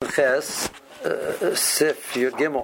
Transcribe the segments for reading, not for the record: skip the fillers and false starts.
Ches Sif Yud Gimel.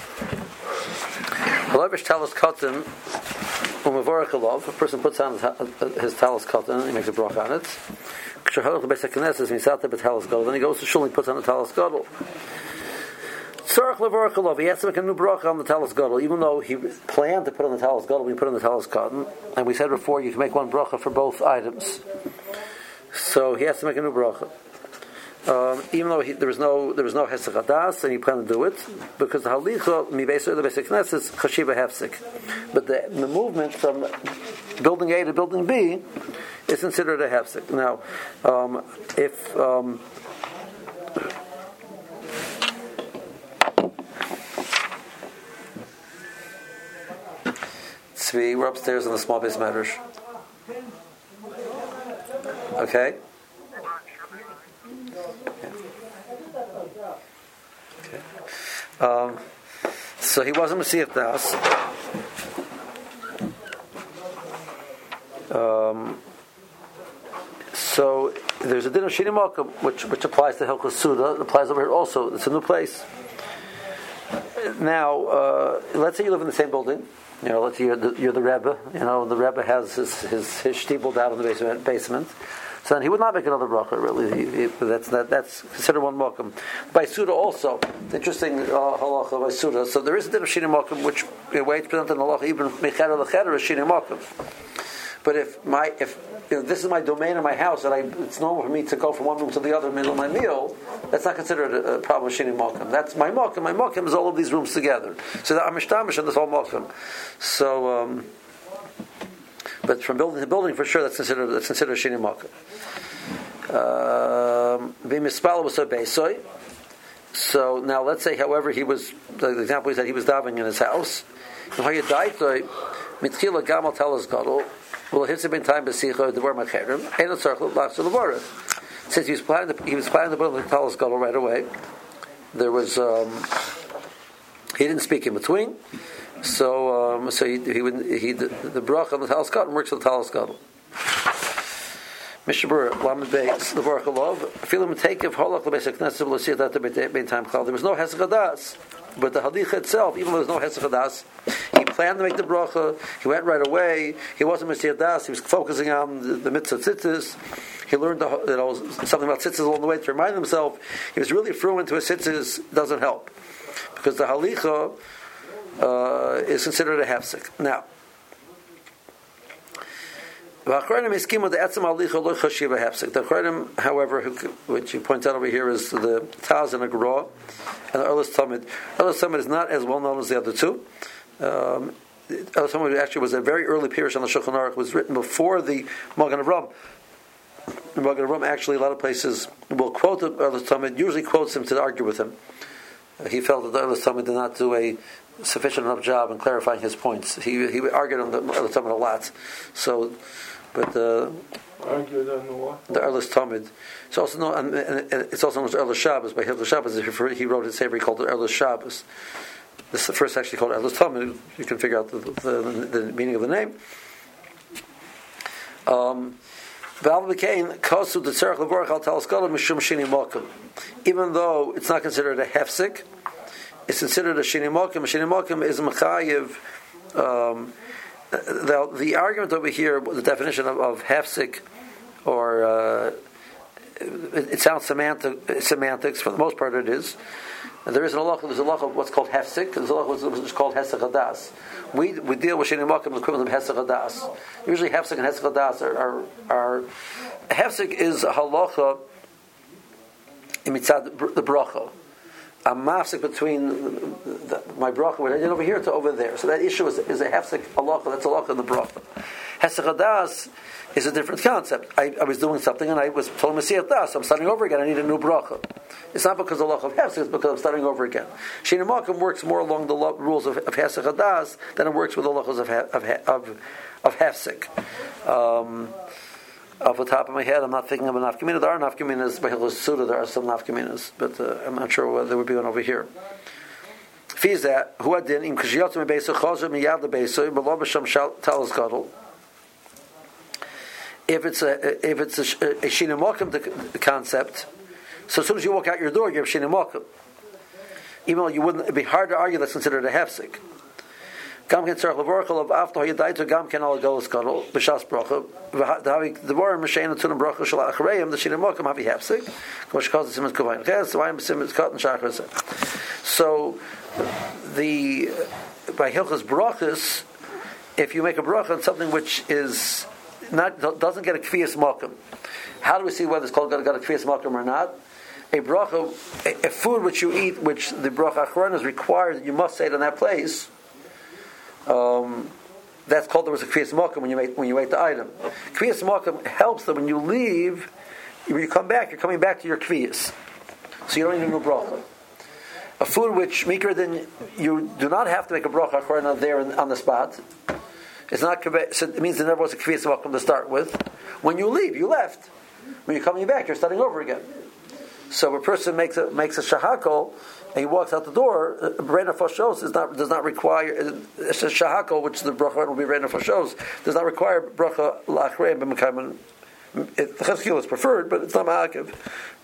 Halavish talis katan umavorach alav. A person puts on his talis katan and he makes a bracha on it. K'shahalach lebeis hakneses misata b'talis gadol. Then he goes to shul and he puts on the talis gadol. Tzarach levorach alav. He has to make a new bracha on the talis gadol, even though he planned to put on the talis gadol. He put on the talis katan, and we said before you can make one bracha for both items. So he has to make a new bracha. Even though there was no hesek hadas, and he planned to do it because the halicha mi beisoy the basic knesses is chashiva hefsek, but the movement from building A to building B is considered a hefsek. Now, if Tzvi, we're upstairs in the small base matters. Okay. So he wasn't Mashiach Das. So there's a din of Shini Malkum which applies to Hilchos Suda. It applies over here also. It's a new place. Now, let's say you live in the same building. You know, let's say you're the Rebbe. You know, the Rebbe has his shtibel down in the basement. So then he would not make another bracha. Really, that's considered one malkum. By Suda also, the interesting halacha by Suda. So there is a din of shini malkum, which in a way it's presented in halacha even mecheder lecheder is shini malkum. But if this is my domain in my house and it's normal for me to go from one room to the other in the middle of my meal, that's not considered a problem of shini malkum. That's my malkum. My malkum is all of these rooms together. So that I'm mishtamish in this whole malkum. So. But from building to building, for sure, that's considered shini malkum. So now, let's say, however, the example is that he was davening in his house. Since he was planning to build the talis gadol right away, there was he didn't speak in between. So the bracha on the talis gadol works with the talis gadol. Mishabur Lamed Beis the bracha love. Filim take of halach lebesek nesel l'siyat at the bein time chal. There was no hesek hadas, but the halicha itself, even though there was no hesek hadas, he planned to make the bracha. He went right away. He wasn't Mesiat Das. He was focusing on the mitzvah tzitzis. He learned something about tzitzis along the way to remind himself. He was really fluent to his tzitzis. Doesn't help because the halicha is considered a hefsek. Now, the Achronim, however, which you point out over here, is the Taz and Agra and the Erlis Tamid. Erlis Tamid is not as well known as the other two. Erlis Tamid actually was a very early Pirush on the Shulchan Aruch. It was written before the Magen Avraham. The Magen Avraham actually, a lot of places will quote Erlis Tamid, usually quotes him to argue with him. He felt that the Erlis Tamid did not do a sufficient enough job in clarifying his points. He argued on the Erlis Tamid a lot. So, but argued on the what? The Erlis Tamid. It's also known, and it's also known as Erlis Shabbos. By Hilchos Shabbos, he wrote his Sefer. He called it Erlis Shabbos. This is the first actually called Erlis Tamid. You can figure out the meaning of the name. Even though it's not considered a hefsek, it's considered a shini malkum. A shini malkum is a mechayiv. The argument over here, the definition of hefsek, or it sounds semantics. For the most part, it is. There is an halacha. There's a halacha of what's called hefsek. There's a halacha of what's called hesek hadas. We deal with shini malkum, the equivalent of hesek hadas. Usually, hefsek and hesek hadas are hefsek is a halacha in mitzad the bracha. A mafsek between my bracha, what I did over here to over there. So that issue is a hefsek halacha. That's a halacha in the bracha. Hesek hadas is a different concept. I was doing something and I was told Mesiat Das. I'm starting over again. I need a new bracha. It's not because of the halacha of hefsek. It's because I'm starting over again. Shini malkum works more along the rules of hesek hadas than it works with the halachas of hefsek. Off the top of my head, I'm not thinking of a nafkamina. There are nafkaminas by Hilchos Suda. There are some nafkaminas, but I'm not sure whether there would be one over here. Fiz that who adin im kashiyot me beisa chazer miyad lebeisa below b'sham talis gadol. If it's a shina malkum concept, So as soon as you walk out your door, you have Shini Mokum. Even though it'd be hard to argue that's considered a hefsek. Gam ken tzarich levorachel of after yadaitu gam ken al golos gadol b'shas bracha v'havi devar m'shein tunim bracha shel achareim the Shini Mokum havi hefsek. K'mo shekaz the siman kuvayin ches v'ayim b'siman kat and shachar. So by hilchas brachas, if you make a bracha on something which is doesn't get a kfiyas mokum, how do we see whether it's called got a kfiyas mokum or not? A bracha, a food which you eat, which the bracha acharona is required that you must say it in that place. That's called there was a kfiyas mokum when you ate the item. Kfiyas mokum helps that when you leave, when you come back, you're coming back to your kfiyas, so you don't need a new bracha. A food which mikra then you do not have to make a bracha acharona there on the spot. It's not so it means there never was a kfiyas mokum to start with. When you leave, you left. When you're coming back, you're starting over again. So a person makes a shahakol and he walks out the door. Reina Foshos does not require a shahakol, which the bracha will be Reina Foshos, does not require bracha la'achreim b'mekayim. The cheskil is preferred, but it's not ma'akiv.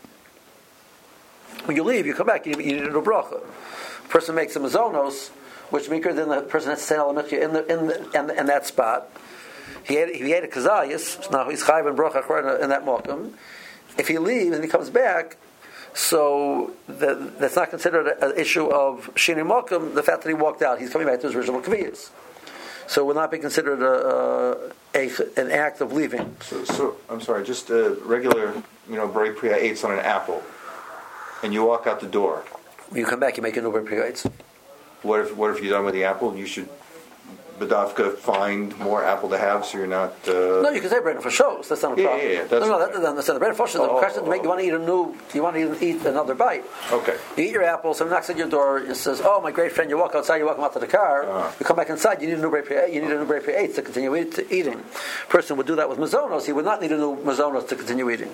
When you leave, you come back. You need a bracha. A person makes a mazonos, which mikra then the person has to say al in that spot. He ate a kazayas, so now he's chayv and bracha in that mokum. If he leaves and he comes back, so that's not considered an issue of shini mokum. The fact that he walked out, he's coming back to his original kviyas. So it will not be considered an act of leaving. So I'm sorry, just a regular, Bray Priya ate on an apple, and you walk out the door. When you come back, you make a new Bray Priya eats. What if you're done with the apple? You should Badavka find more apple to have, so you're not. No, you can say bread for shows. That's not a problem. Yeah. That's the bread for shows. The question is, you want to eat you want to eat another bite. Okay. You eat your apple. Someone knocks at your door. It says, "Oh, my great friend." You walk outside. You walk him out to the car. You come back inside. You need a new bread for eight. You need a new bread for eight to continue eating. Person would do that with mazonos. He would not need a new mazonos to continue eating.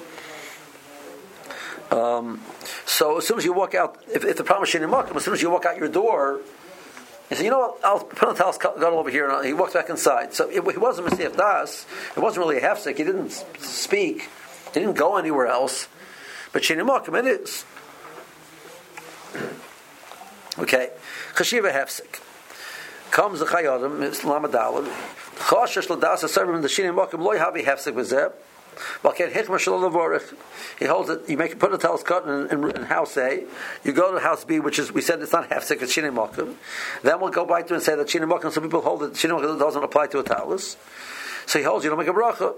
So as soon as you walk out, if the problem is shini makom, as soon as you walk out your door. He said, "You know what? I'll put on talis gadol over here." And he walked back inside. So he wasn't Mesiach Das. It wasn't really a hefsek. He didn't speak. He didn't go anywhere else. But shini makom, it is. Okay, chashiva hefsek comes the chayadim. It's lamadalad. Chashish ladas aservim the shini makom loy havi hefsek v'zeh. He holds it. You put a talis cotton in house A. You go to house B, which is we said it's not hefsek, it's shini makom. Then we'll go back to and say that shini makom. Some people hold that shini makom doesn't apply to a talis. So he holds you don't make a bracha.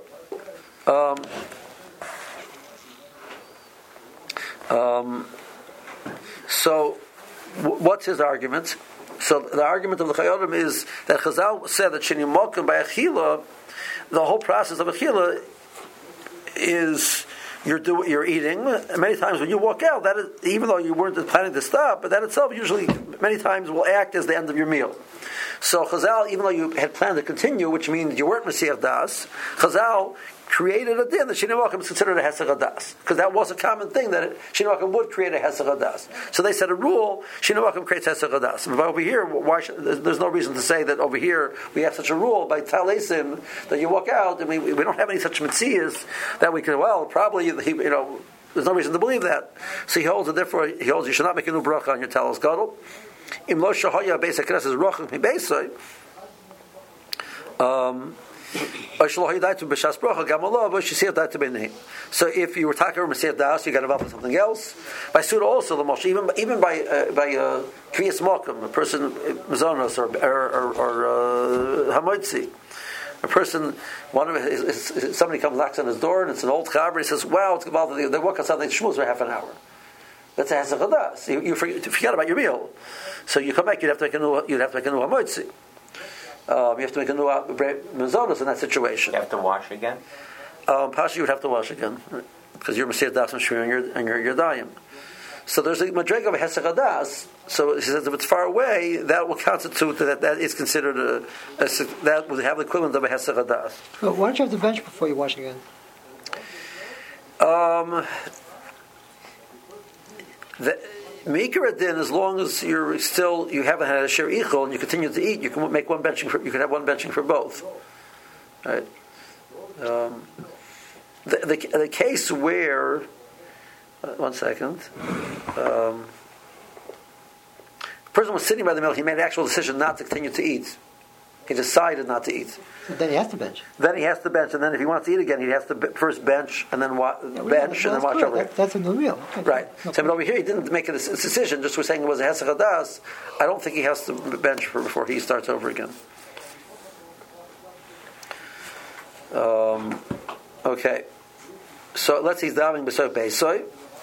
So what's his argument? So the argument of the Chayodim is that Chazal said that shini makom by achila, the whole process of achila is you're eating. Many times when you walk out, that is, even though you weren't planning to stop, but that itself usually many times will act as the end of your meal. So Chazal, even though you had planned to continue, which means you weren't Mesiach Das, Chazal created a din that Shini Makom is considered a Hesach Hadas, because that was a common thing that Shini Makom would create a Hesach Hadas. So they said a rule: Shini Makom creates Hesach Hadas. But over here, there's no reason to say that over here we have such a rule by Talesim that you walk out. I mean, we don't have any such mitzias that we can. Well, probably there's no reason to believe that. So he holds it. Therefore, he holds you should not make a new bracha on your talis gadol. Im lo shahaya basic knesses rochim mi beisay. So if you were talking about Mesiach Das, you got involved in something else. By Suda also the Moshe, even by Kriyas Mokum, a person Mazonos or Hamoitzi, a person, somebody comes knocks on his door and it's an old chaber. He says, "Wow, it's involved." They walk outside, they shmooze for half an hour. That's a Hesach Hadas. You forget about your meal, so you come back. You'd have to make a new Hamoitzi. You have to make a new mazonos in that situation. You have to wash again? Pasha, you would have to wash again because you're Mesiach Das and you're Dayim. So there's a madrega of Hesach Hadas. So he says if it's far away, that will constitute that is considered that would have the equivalent of a Hesach Hadas. Well, why don't you have to bench before you wash again? Meikar din, as long as you haven't had a shir ichol and you continue to eat, you can make one benching. You can have one benching for both. Right. The case where 1 second. Person was sitting by the meal. He made an actual decision not to continue to eat. He decided not to eat. So then he has to bench. Then he has to bench, and then if he wants to eat again, he has to first bench and then bench and then watch over it. That's a new meal. Okay. Right. No So, but over here, he didn't make a decision. Just was saying it was a hesach hadas. I don't think he has to bench before he starts over again. Okay. So let's see. He's davening b'soy beisoy.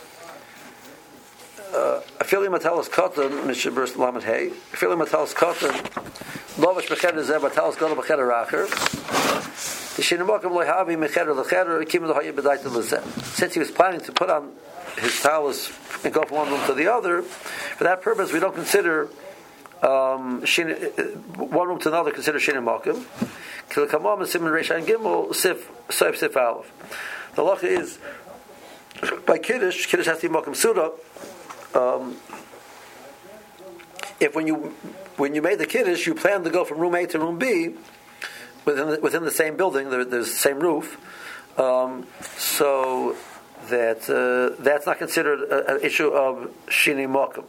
Afili matalas koton mishabers lamed hay. Afili matalas koton lovish b'cheder zeh matalas gadol b'cheder racher. Since he was planning to put on his talus and go from one room to the other, for that purpose we don't consider one room to another. Consider shinim makim. The halacha is by kiddush has to be makim suda. If when you made the kiddush, you planned to go from room A to room B within the same building, there's the same roof, so that that's not considered an issue of shini makom.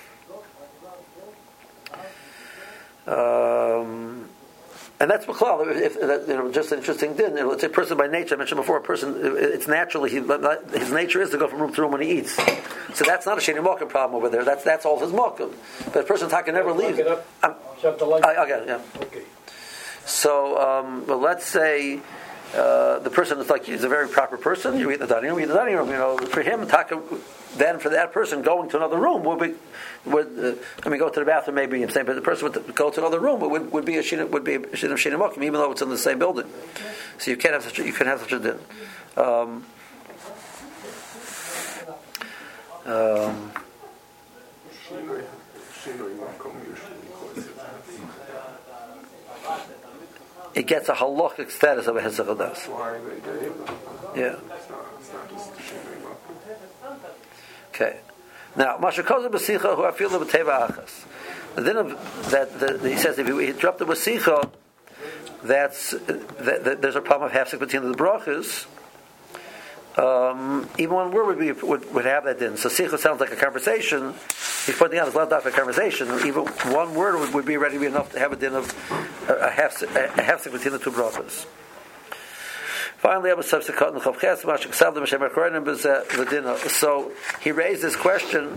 And that's B'chlal. Just an interesting din. It's a person by nature. I mentioned before, a person. It's naturally his nature is to go from room to room when he eats. So that's not a sheni makom problem over there. That's all his makom. But a person can never leave. Shut the light. Okay, yeah. Okay. So, well, let's say the person is like he's a very proper person. You eat in the dining room. You eat in the dining room. For him, then for that person going to another room go to the bathroom maybe and say, but the person would go to another room would be a shina shina makom, even though it's in the same building. So you can have such a din. It gets a halachic status of a hesach hadas. Yeah. Okay. Now, Mashakoza b'sicha who afilu b'teva achas. The din of that he says if you interrupt the b'sicha, there's a problem of hafsik between the brachas. Even one word would have that din. So sicha sounds like a conversation. He's pointing out it's not a conversation. Even one word would be ready to be enough to have a din of a hafsik between the two brachas. Finally, so he raised this question.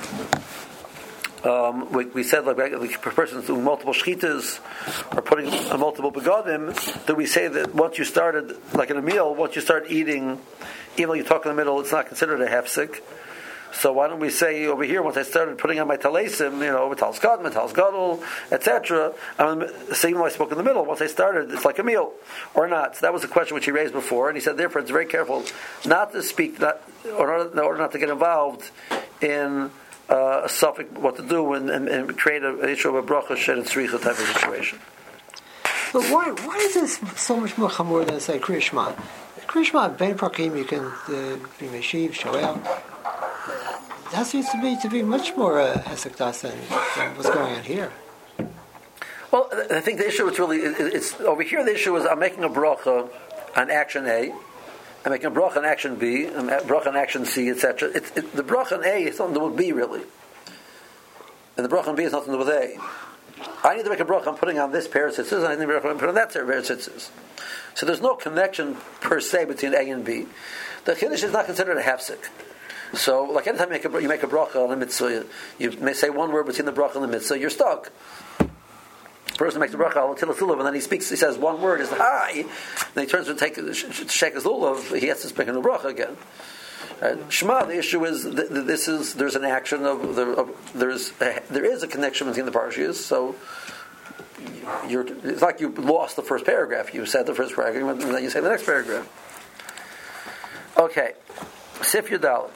We said like persons doing multiple shchitas or putting multiple begadim. Do we say that once you started, like in a meal, once you start eating, even though you talk in the middle, it's not considered a hefsek? So why don't we say over here, once I started putting on my talesim, talis gadol, talis gadol, etc. So even though I spoke in the middle, once I started, it's like a meal or not. So that was a question which he raised before, and he said therefore it's very careful not to speak, in order not to get involved in a suffix what to do and create an issue of a bracha shed and tzricha type of situation. But why is this so much more chamor than say Kriya Shema? Kriya Shema, Ben Prakim, you can be Meshiv, Shoel. That seems to be much more hesek das than what's going on here. Well, I think the issue is really it's over here. The issue is I'm making a bracha on action A, I'm making a bracha on action B, a bracha on action C, etc. The bracha on A is something to do with B really, and the bracha on B is nothing to do with A. I need to make a bracha. I'm putting on this pair of tzitzis, and I need to make a bracha. I'm putting on that pair of tzitzis. So there's no connection per se between A and B. The chiddush is not considered a hafsik. So, like anytime you make a bracha on a mitzvah, you may say one word between the bracha and the mitzvah, you're stuck. The person makes a bracha al tilas lulav, and then he says one word is hi, then he turns to shake his lulav, he has to speak in the bracha again. Shema, the issue is there's an action there is a connection between the parshas, so it's like you lost the first paragraph. You said the first paragraph, and then you say the next paragraph. Okay, Sif Yudal.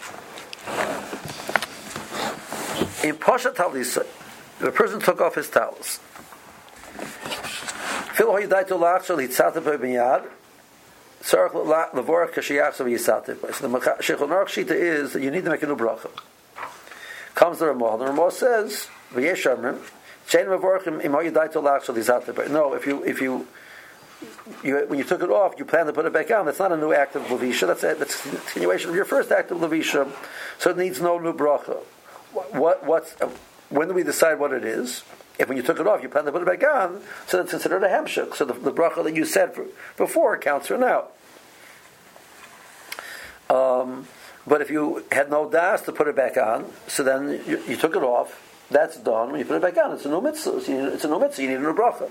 In Pasha Talisa, the person took off his towels. So the Sheikhul Aruch Shita is that you need to make a new bracha. Comes the Ramah. The Ramah says, no, if you when you took it off, you plan to put it back on. That's not a new act of levisha. That's a continuation of your first act of levisha. So it needs no new bracha. When do we decide what it is? If when you took it off, you plan to put it back on, so that's considered a hemshech. So the bracha that you said before counts for now. But if you had no das to put it back on, so then you took it off. That's done. When you put it back on, it's a new mitzvah. It's a new mitzvah. You need a new bracha.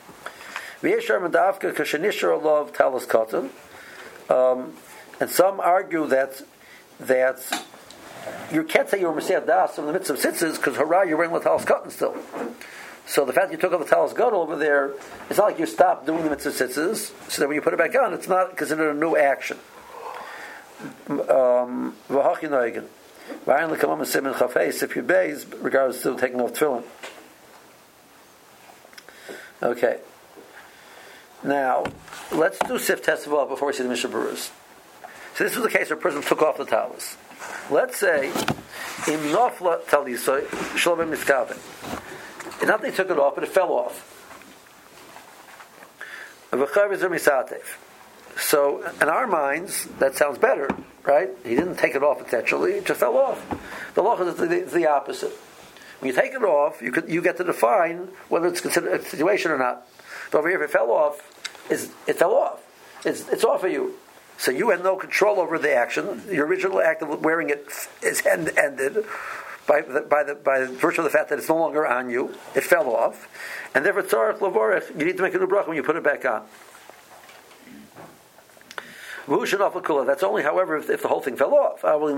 And some argue that you can't say you were Messiah Das from the mitzvah of tzitzis because hurrah, you're wearing the talis cotton still. So the fact that you took off the talis gadol over there, it's not like you stopped doing the mitzvah of tzitzis. So that when you put it back on, it's not considered a new action. Regards to taking off tefillin. Okay. Now, let's do Sif Tessavah before we see the Mishnah Berurah. So this was the case where a person took off the talis. Let's say, Im Nofla Talisoi Shlomim Miskaven. It's not that he took it off, but it fell off. So, in our minds, that sounds better, right? He didn't take it off intentionally; it just fell off. The law is the opposite. When you take it off, you get to define whether it's considered a situation or not. But over here, if it fell off, it fell off. It's off of you. So you had no control over the action. Your original act of wearing it is ended by virtue of the fact that it's no longer on you. It fell off, and therefore tzarich lavorech. You need to make a new bracha when you put it back on. That's only, however, if the whole thing fell off.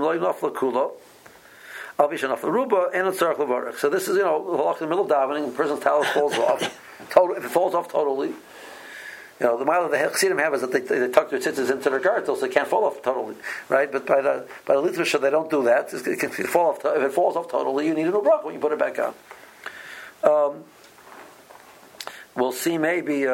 So this is, in the middle of davening, the person's towel falls off. If it falls off totally, the mile of the Chassidim have is that they tuck their tzitzis into their gartels, so they can't fall off totally, right? But by the Litvisha, they don't do that. It can fall off. If it falls off totally, you need a new bracha when you put it back on. We'll see maybe.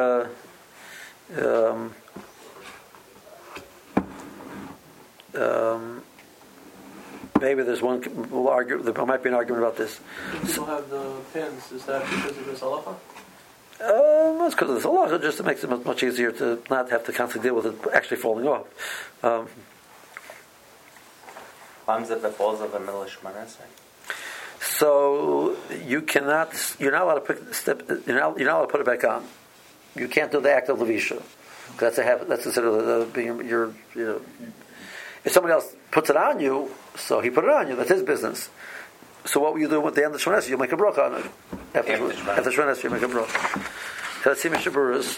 Maybe there's one. We'll argue. There might be an argument about this. People have the pins. Is that because of this halacha? That's because of this halacha, just to make it much easier to not have to constantly deal with it actually falling off. If it falls off in the middle of Shemana Esrei. So you're not allowed to pick step. You're not allowed to put it back on. You can't do the act of levisha. That's considered being your. If somebody else puts it on you, so he put it on you. That's his business. So what will you do with the end of Shemana Esrei? You'll make a bracha on it. After Shemana Esrei, you make a bracha. So let's see Mishnah Berurah.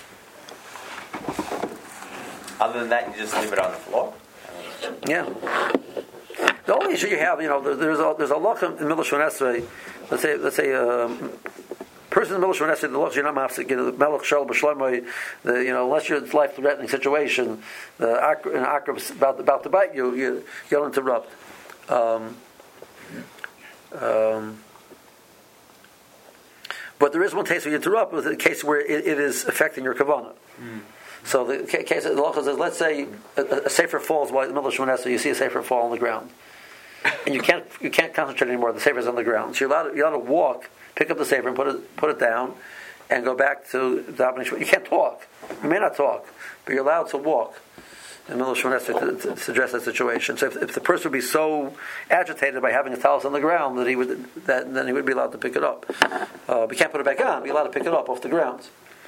Other than that, you just leave it on the floor? Yeah. The only issue you have, there's a law in the middle of Shemana Esrei. Let's say person in the middle of Shemana Esrei, the law you're not mafsik, Melech Shel B'Shloimei, unless you're in a life-threatening situation, an akrab is about to bite you, you don't interrupt. But there is one case where you interrupt with a case where it is affecting your kavanah. So the case of the law says, let's say a sefer falls while in the middle of Shemana Esrei, you see a sefer fall on the ground, and you can't concentrate anymore. The sefer is on the ground, so you're allowed to walk, pick up the sefer and put it down, and go back to davening. You can't talk. You may not talk, but you're allowed to walk in the middle of Shemana Esrei to address that situation. So if the person would be so agitated by having a talis on the ground that then he would be allowed to pick it up. But you can't put it back on. You're allowed to pick it up off the ground.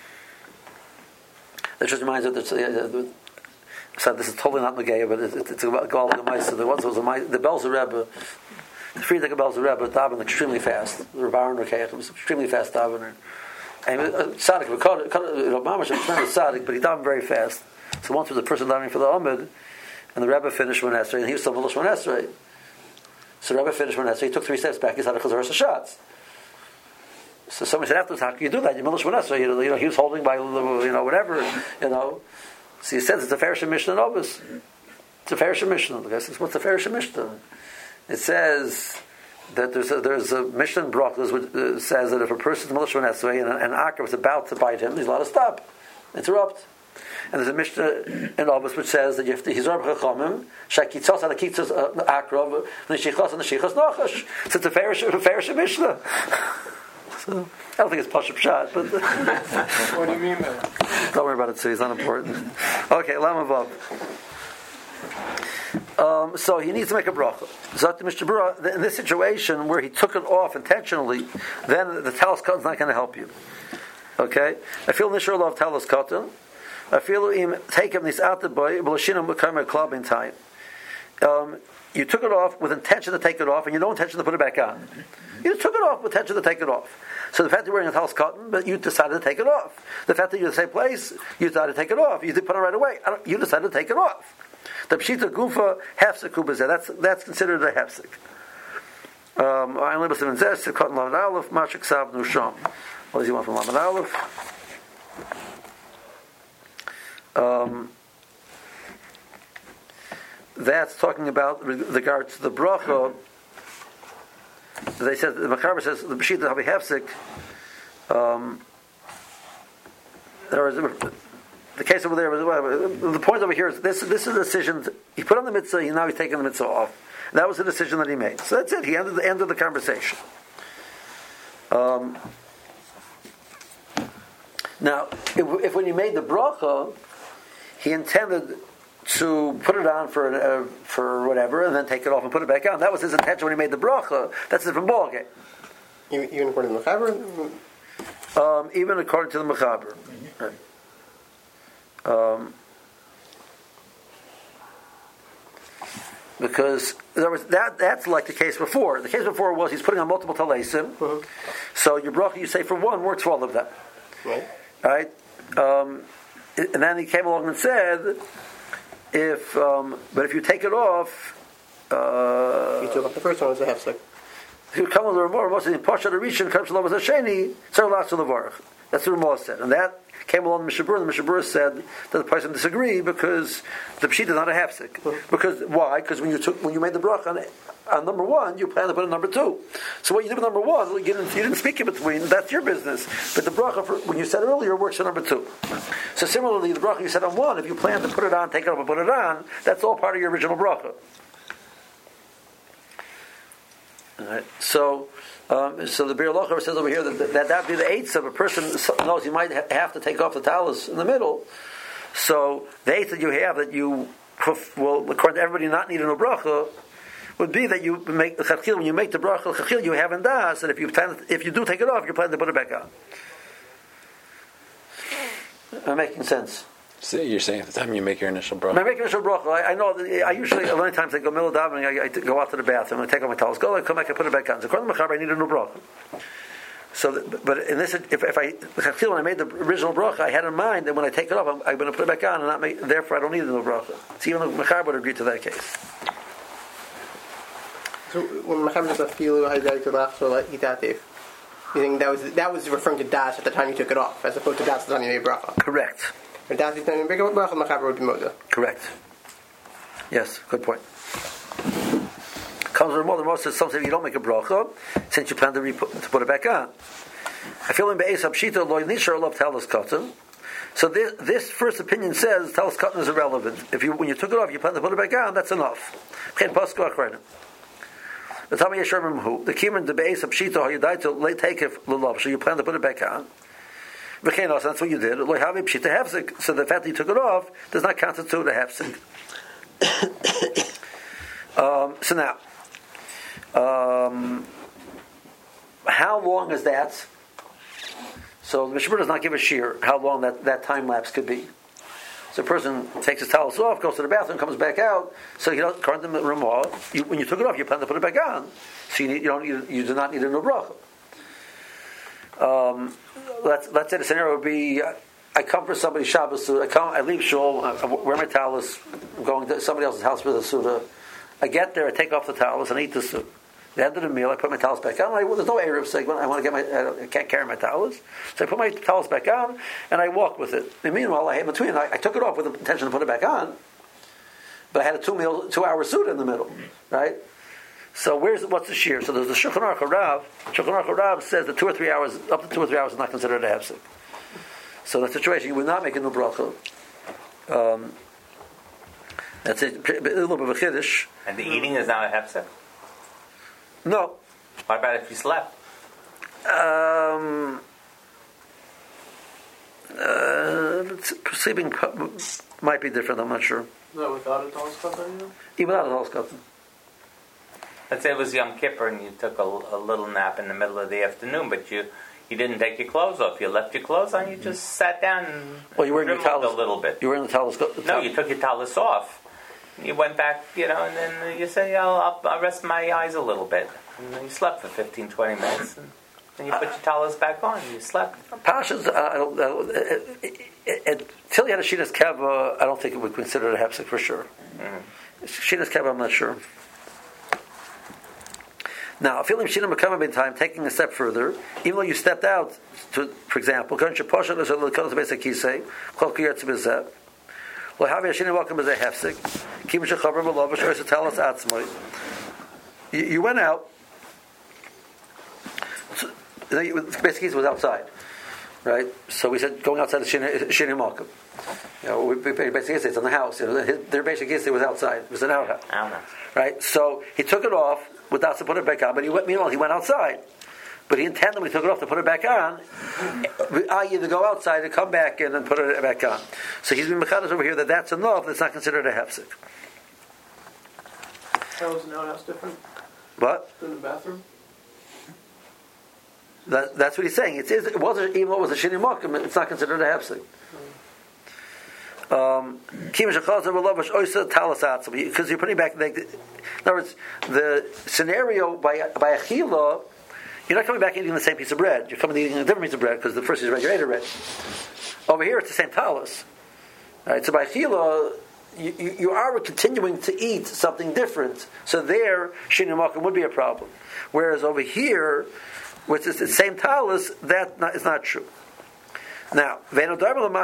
That just reminds me that so this is totally not Nagaya, but it's about Gal the Meister. The Belzer Rebbe, the Frierdiker Belzer Rebbe, davened extremely fast. The Rebbe Rekayach was extremely fast davener. And Tzaddik, Mamash was tremendous Tzaddik, but he davened very fast. So once there was a person davening for the Amid, and the Rebbe finished Shemana Esrei, and he was still middle Shemana Esrei. So the Rebbe finished Shemana Esrei, he took 3 steps back, he started Chazar shots. So somebody said afterwards, how can you do that? You're middle Shemana Esrei, he was holding by, whatever, So he says it's a Farishim Mishnah in Obis. It's a Farishim Mishnah. The guy says, what's a Farishim Mishnah? It says that there's a Mishnah in Brachos which says that if a person is middle Shemana Esrei and an akar was about to bite him, he's allowed to stop, interrupt. And there's a Mishnah in Obis which says that you have to Hizar b'chachamim shakitzos ala kitzos akrav n'shichos and n'shichos nachash. So it's a Farishim Mishnah. So I don't think it's Pashup Shot, but What do you mean by that? don't worry about it, too. It's not important. Okay, Lamavav. So he needs to make a bracha. Zot Mr. Bura, in this situation where he took it off intentionally, then the talis cotton is not going to help you. Okay? I feel nishur love talis cotton. I feel him take him this out the boy, b'lashinam become a club in time. You took it off with intention to take it off, and you no intention to put it back on. You just took it off with intention to take it off. So the fact that you're wearing a talis cotton, but you decided to take it off. The fact that you're in the same place, you decided to take it off. You didn't put it right away. You decided to take it off. The pshita gufa hefsek ubazeh. That's considered a hefsek. Ein libas in zeh cotton lamed aleph mashik sav nusham. What does he want from lamed aleph? That's talking about regards to the bracha. They said the Machaber says the pshita havi hefsek. There is the case over there. The point over here is this is a decision. He put on the mitzvah. Now he's taking the mitzvah off. That was the decision that he made. So that's it. He ended the end of the conversation. Now, if when he made the bracha, he intended to put it on for whatever, and then take it off and put it back on. That was his intention when he made the bracha. That's a different ballgame. Even according to the Mechaber? Even according to the Mechaber. Right. Because there was that's like the case before. The case before was he's putting on multiple talesim. Mm-hmm. So your bracha you say for one works for all of them. Right. And then he came along and said, but if you take it off, You took off the first one as a hefsek. if you come with the Ramah, most of the Pasha the Rishon comes to Love as a Sheni, so last to the Varach. That's what Ramah said, and that came along the Mishabur, and the Mishabur said that the person disagreed because the Pshita is not a hefsek. Because why? Because when you made the bracha on number one, you plan to put on number two. So what you did with number one, you didn't speak in between. That's your business. But the bracha, when you said earlier, works for number two. So similarly, the bracha you said on one, if you plan to put it on, take it off, and put it on, that's all part of your original bracha. All right. So the Be'er Locher says over here that be the eighth of a person knows he might have to take off the talis in the middle. So the eighth that you have that you will, according to everybody, not need a bracha would be that you make when you make the bracha you have in das, and if you do take it off, you plan to put it back on. Am I making sense? So you're saying at the time you make your initial bracha. When I make initial bracha, I know I usually many times I go middle of davening, I go out to the bathroom, I take off my towels, I come back, I put it back on. So according to Mechaber, I need a new bracha. So, but in this, when I made the original bracha, I had in mind that when I take it off, I'm going to put it back on, and therefore I don't need a new bracha. So even Mechaber would agree to that case. So when Mechaber says "Filu Hayzai to Lach so Itativ," you think that was referring to das at the time you took it off, as opposed to das at the time you made bracha? Correct. But das at the time you made bracha, Mechaber would be moda. Correct. Yes, good point. Comes with more than most says something you don't make a bracha since you plan to put it back on. I feel in be'es hapshita loy nishar love talis cotton. So this first opinion says talis cotton is irrelevant. When you took it off, you plan to put it back on. That's enough. The Tami Yesharim who the Kiman the be'es hapshita how you died to late take it lulav. So you plan to put it back on. That's what you did. Loy havi pshita hefsek. So the fact that you took it off does not constitute a hefsek. So now. How long is that? So the Mishabur does not give a shear how long that time lapse could be. So a person takes his towels off, goes to the bathroom, comes back out. So according to the Ramah, when you took it off, you plan to put it back on. So you do not need a new bracha. Let's say the scenario would be: I come for somebody's Shabbos. I leave shul. I wear my towels. I'm going to somebody else's house with a suda. I get there. I take off the towels and eat the soup. The end of the meal, I put my towels back on. There's no Erev segment. I can't carry my towels, so I put my towels back on and I walk with it. And meanwhile, in between, I took it off with the intention to put it back on, but I had a 2-hour suit in the middle, right? So what's the shear? So there's the Shulchan Aruch Rav. Shulchan Aruch Rav says that 2 or 3 hours, up to 2 or 3 hours, is not considered a hefsek. So in that situation, you would not make a new bracha. That's a little bit of a chiddush. And the eating is not a hefsek? No. What about if you slept? Sleeping might be different. I'm not sure. No, without a talis katan, Even without a talis katan. Let's say it was Yom Kippur and you took a little nap in the middle of the afternoon, but you didn't take your clothes off. You left your clothes on. You just sat down and Well, you were in your dreamed talis a little bit. You were in the talis. No, you took your talis off. You went back, and then you say, I'll rest my eyes a little bit. And then you slept for 15, 20 minutes. And then you put your talis back on and you slept. Pashas, until you had a Shinas Keva, I don't think it would consider it a hefsek for sure. Shinas Keva, I'm not sure. Now, feeling Shina Makama in time, taking a step further, even though you stepped out, for example, Going to Posha, there's a little close to basic Kisei, Kol Kiyatz Bizet, Lo Havi Shina welcome as a hefsek, Kim Shechavar Malov, Shor Satalas Atzmoy. You went out, basically it was outside, right? So we said going outside the Shina Malkum. We basically say it's in the house. Their basic Kisei was outside. It was an outhouse. Right? So he took it off without to put it back on, but he went outside. But he intended when he took it off to put it back on, either go outside and come back in and put it back on. So he's been mechanic over here that's enough, that's not considered a hefsek. How is an outhouse different What? than the bathroom? That's what he's saying. It wasn't, even though it was a shini makom, it's not considered a hefsek. Because you're putting back, in other words, the scenario by Achila, you're not coming back eating the same piece of bread. You're coming eating a different piece of bread because the first is regular bread. Over here, it's the same talis. Right? So by Achila, you are continuing to eat something different. So there, shini makom would be a problem. Whereas over here, which is the same talis, is not true. Now, when you took it off,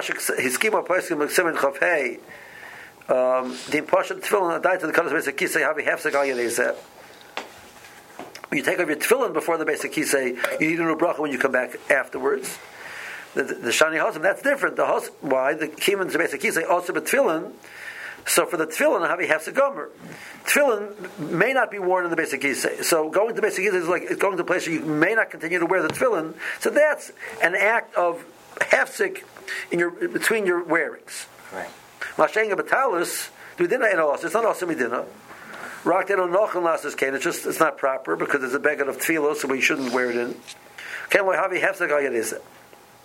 your tefillin before the basic kisei, you need a new bracha when you come back afterwards. The shani hosam, that's different. Why? The kiman to basic kisei also but tefillin. So for the tefillin, have a hefsek gomer. Tefillin may not be worn in the basic kisei. So going to the basic kisei is like going to a place where you may not continue to wear the tefillin. So that's an act of hefsek between your wearings. Right. Mashenga batalis do dinner in os. It's not osimi dinner. Rock they don't knock unless it's cane. It's not proper because there's a beggar of tefillah, so we shouldn't wear it in. Can we have a hefsek ayat is it?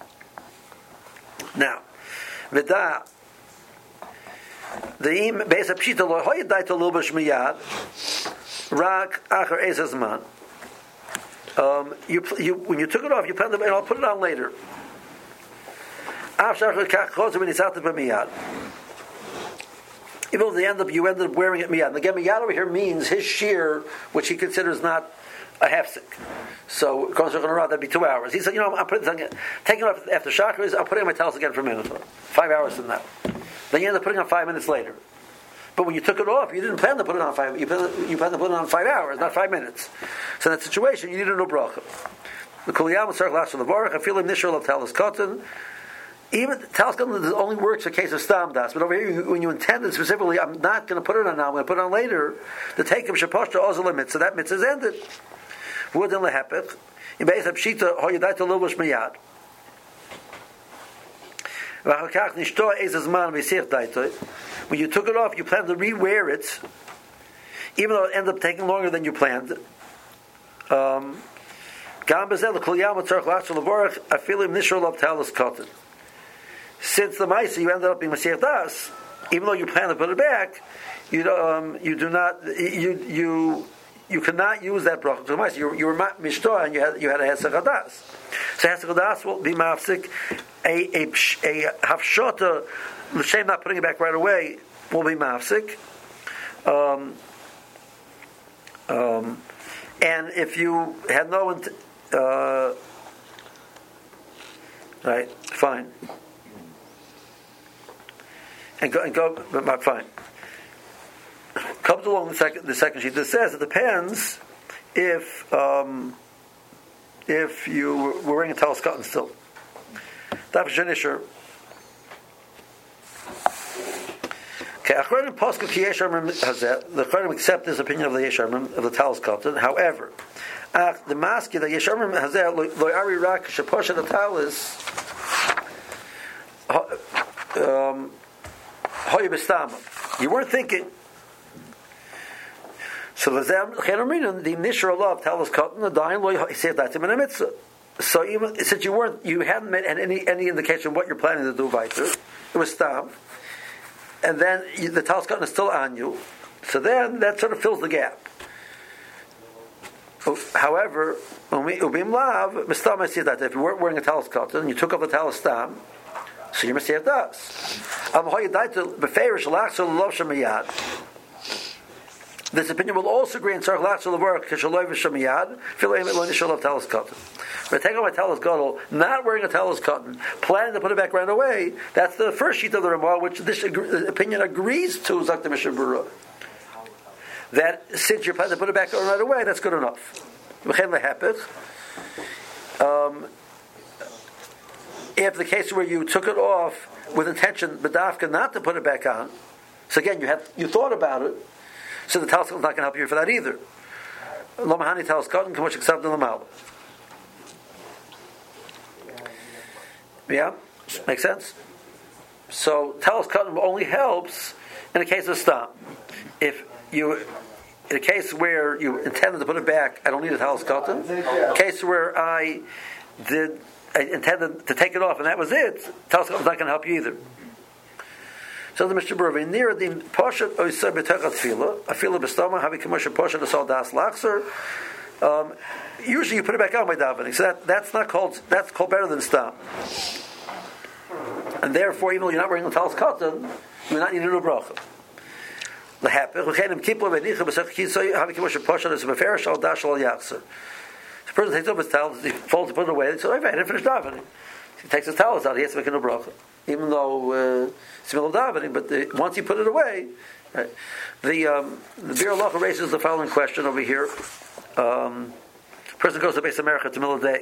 Now, v'da the im beis pshita lo hoyadai to lubash miyad rak acher ezazman. You when you took it off, you planned to, and I'll put it on later. Even though you ended up wearing it miyad. And again, miyad over here means his shear, which he considers not a hefsek. So that'd be 2 hours. He said, I'm taking it off after chakras, I'm putting on my talis again for a minute. 5 hours from now. Then you end up putting on 5 minutes later. But when you took it off, you didn't plan to put it on 5. You planned to put it on 5 hours, not 5 minutes. So in that situation, you need a new bracha. The kuliyam circle last for the baruch. I feel him nishal of talis cotton. Even talis cotton only works in case of stam das. But over here, when you intended specifically, I'm not going to put it on now. I'm going to put it on later. The take of shapashta ozal mitzvah. That mitzvah is ended. Wouldn't lehepech. In beis hapshita hoyadai to lubash miyad. When you took it off, you planned to re-wear it, even though it ended up taking longer than you planned. Since the Maisa you ended up being Mashiach Das, even though you planned to put it back, you cannot use that bracha to the Maisa. You were mishtoah and you had a Hesach Hadas. So Hesach Hadas will be mafsik. A hafshota, l'shem not putting it back right away, will be mafsik. And if you had no right, fine. And go, fine. Comes along the second sheet that says it depends if you were wearing a talis cotton still. Daf Shenisher. Okay, Achronim Posku Ki Yesh Omrim Hazeh. The Achronim accept this opinion of the Yesh Omrim of the Talis Katan. However, the Maski the Yesh Omrim Hazeh Lo Ari Rak Sheposha the Talis Hoy Bestama. You weren't thinking. So the Nishra Allah of Talis Katan the Dain Lo he said that's in a mitzvah. So even since you hadn't made any indication of what you're planning to do, weiter, it was stam, and then the talis cotton is still on you. So then that sort of fills the gap. However, ubim lav mistam I see that if you weren't wearing a talis cotton and you took off the talis stam, so you're messiah das. This opinion will also agree in Tzarech Lachzor Levorach Kishaloi V'Shamiyad Filayim Lo Nishal of Talis Cotton. But take off my talis gadol, not wearing a talis cotton, planning to put it back right away. That's the first sheet of the Ramah, which this opinion agrees to Zakta Mishnah Berurah. That since you're planning to put it back right away, that's good enough. If the case where you took it off with intention, bedafka, not to put it back on, so again you thought about it. So the talis cotton is not going to help you for that either. Lo mahani talis cotton kamush accepted l'mal. Yeah, makes sense. So talis cotton only helps in a case of stam. If you, in a case where you intended to put it back, I don't need a talis cotton. A case where I intended to take it off and that was it, talis cotton is not going to help you either. So the Mishnah Berurah near the Poshet Oisay B'Techat Tefillah, Afila B'Stama Havi Kamosha Poshet Asal Das Lachzer. Usually you put it back on by davening, so that's called better than stam. And therefore, even though you're not wearing the talis cotton, you're not needing a bracha. The hapich v'chenim kipla v'nicha b'sech kisoy Havi Kamosha Poshet Asal B'Ferish Al Dash Al Yachzer. The person takes off his towels, he folds to put it away. He says, "I didn't finish davening." He takes his towels out. He has to make a new bracha, even though it's middle of davening. But once you put it away, right, the Bir Halacha raises the following question over here. Person goes to Beis America to the middle of the day.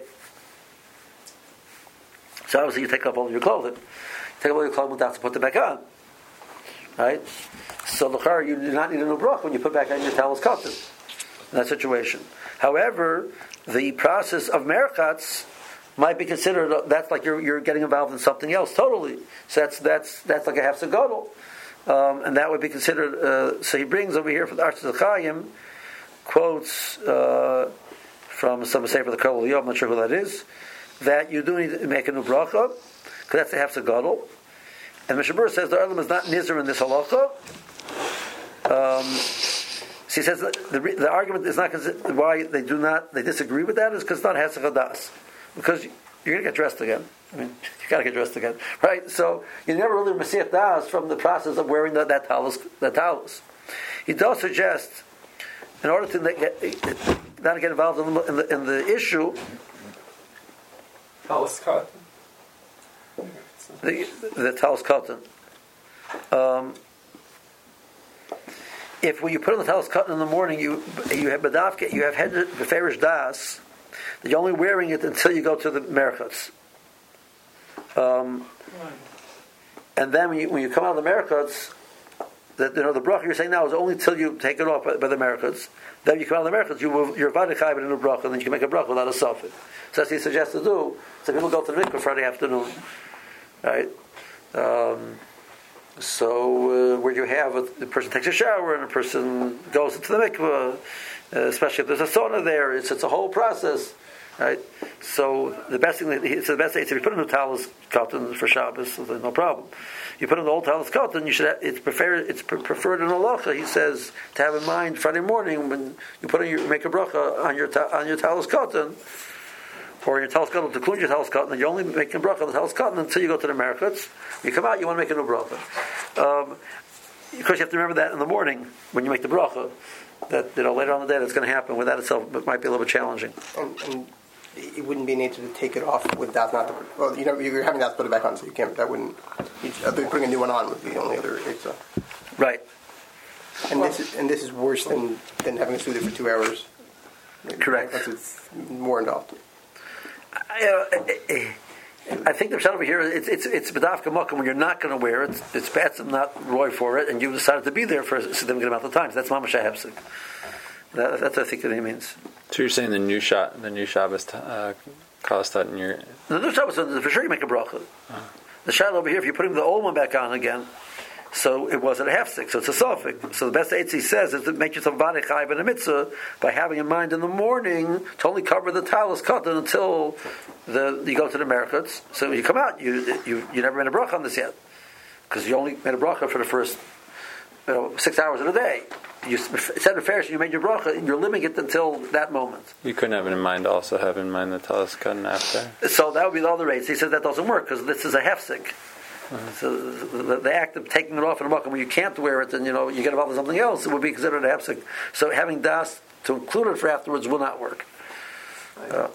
So obviously you take off all of your clothing. You take off all your clothing without to put them back on. Right? So l'chara you do not need a new bracha when you put back on your talis cotton in that situation. However, the process of merchatz might be considered, that's like you're getting involved in something else totally. So that's like a hefsek gadol. And that would be considered, so he brings over here from the Arsh Chaim quotes from some Sefer the Kol Yom, I'm not sure who that is, that you do need to make a new bracha, because that's the hefsek gadol. And Mishnah Berurah says the Olam is not nizar in this halacha. So he says the argument is not why they disagree with that is because it's not hesek hadas. Because you're going to get dressed again. I mean, you got to get dressed again, right? So you never really mesiach das from the process of wearing that talus. He does suggest, in order to not get involved in the issue, Talis cotton. the talis cotton. If when you put on the talis cotton in the morning, you have bedafke, you have head beferish das. that you're only wearing it until you go to the merchats. And then when you come out of the merchats, the bracha you're saying now is only till you take it off by the merchats. Then you come out of the merchats, you're vadechai in a bracha, and then you can make a bracha without a suffix. So that's what he suggests to do. So people go to the mikveh Friday afternoon, right? So where you have the person takes a shower and a person goes into the mikveh, especially if there's a sauna there, it's a whole process, right? So the best thing is if you put in the talis cotton for Shabbos, so there's no problem. You put in the old talis cotton, it's preferred in halacha. He says to have in mind Friday morning when you make a bracha on your talis cotton, or your talis cotton to clean your talis cotton, and you're only making a bracha on the talis cotton until you go to the merchats. You come out, you want to make a new bracha. Because you have to remember that in the morning when you make the bracha, that later on in the day that's going to happen. With that itself, it might be a little bit challenging. And it wouldn't be nature to take it off with that not. You're having that to put it back on, so you can't. That wouldn't. Putting a new one on would be the only other. Right. And this is worse than having to soothe it for 2 hours. Correct. Because it's more involved. I think the pshat over here, it's bedavka makom when you're not going to wear it. It's bad, not roy for it, and you decided to be there for a significant amount of time. That's mamash hafsik. That's what I think that he means. So you're saying the new Shabbos kalastat in your... The new Shabbos, for sure you make a bracha. The shad over here, if you're putting the old one back on again, so it wasn't a half-stick, so it's a suffix. So the best Eitzi says is to make yourself body chayv in a mitzvah by having in mind in the morning to only cover the talis cotton until you go to the merchants. So when you come out, you never made a bracha on this yet, because you only made a bracha for the first 6 hours of the day. You said a fair, you made your bracha, and you're limiting it until that moment. You couldn't have it in mind, also have in mind the talis cotton after? So that would be the other rates. He says that doesn't work, because this is a hefsek. So the act of taking it off in a makom where you can't wear it and you get involved in something else, it would be considered a hefsek. So having das to include it for afterwards will not work. We'll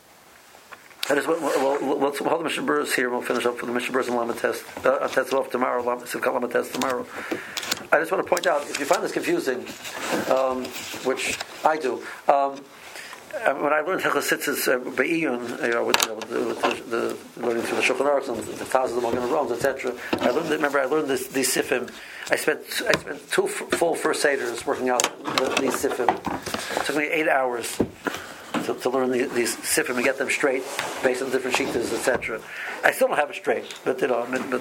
hold the Mishnah Berurah here. We'll finish up for the Mishnah Berurah and Lama test. Test off tomorrow. Lama test tomorrow. I just want to point out, if you find this confusing, which I do. When I learned Hechasitzes Be'iyun, with the learning through the Shulchan Aruch and the thousands of Magen Avrahams, etc., I learned these sifim. I spent 2 full first seders working out these sifim. It took me 8 hours to learn these sifim and get them straight based on different shittas, etc. I still don't have it straight, but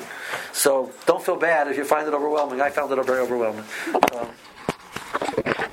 so don't feel bad if you find it overwhelming. I found it very overwhelming.